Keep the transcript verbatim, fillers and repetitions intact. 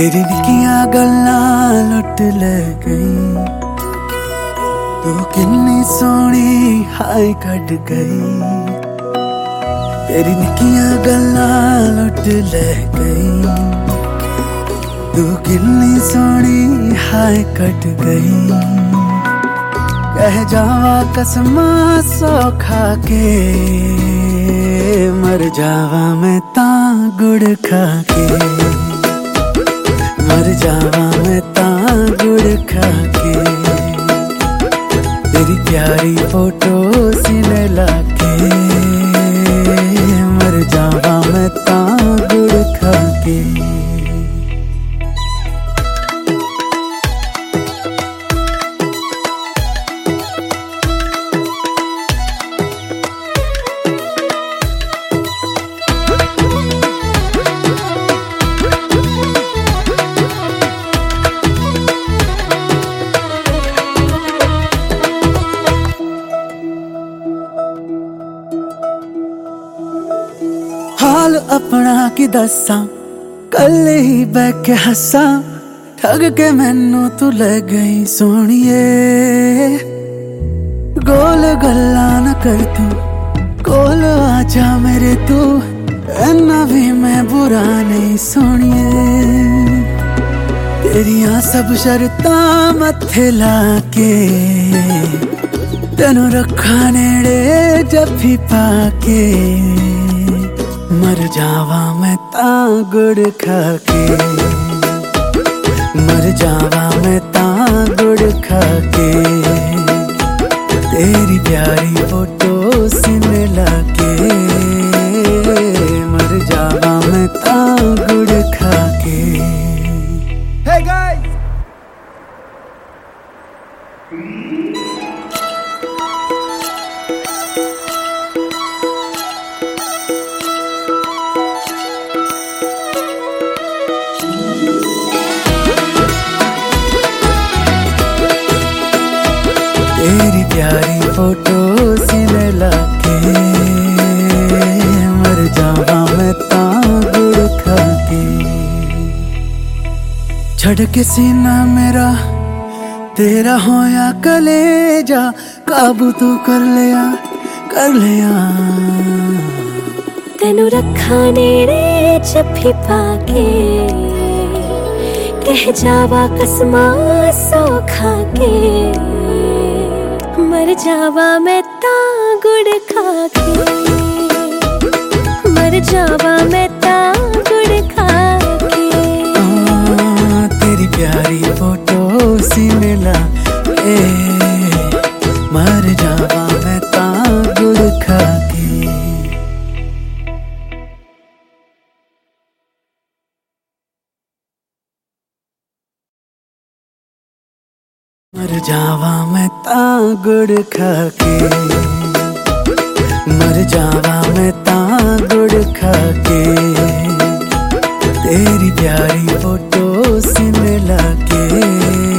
तेरी निक्कियां गल्लां लुट ले गई, तू किन्नी सोहनी हाय कट गई। तेरी निक्कियां गल्लां लुट ले गई, तू किन्नी सोहनी हाय कट गई। कह जावा कसमा सौ खा के, मर जावा मैं तां गुड़ खा के, मर जावा मैं तां गुड़ खा के। तेरी प्यारी फोटो सीने लाके, मर जावा मैं तां गुड़ खा के। हाल अपना की दसा, कल ही बह के हसा, ठग के मैनू तू ले गई सोहणीए। गोल गल्ला न कर तू, कोल आजा मेरे तू, इन्ना भी मैं बुरा नहीं सोहणीए। तेरिया सब शर्तां मत्थे लाके, तेनू रखा नेड़े जफ्फी पाके, मर जावा मैं तां गुड़ खा के, मर जावा मैं तां गुड़ खा के। तेरी प्यारी फोटो सीने लाके, मर जावा मैं तां गुड़ खा के। Hey guys! तेरी प्यारी फोटो सीने लाके, मर जावा मैं तां गुड़ खा के। छड़ के सीना मेरा तेरा होया कलेजा, काबू तू कर लिया कर लिया। तेनू रखा नेड़े जफ्फी पाके, कह जावा कसमा सौ खा के, मर जावा मैं तां गुड़ खा के, मर जावा मैं तां गुड़ खा के। आ, तेरी प्यारी फोटो सीने लाके, मर जावा मैं तां गुड़ खा के। मर जावा मैं तां गुड़ खा के, मर जावा मैं तां गुड़ खा के। तेरी प्यारी फोटो सीने लाके,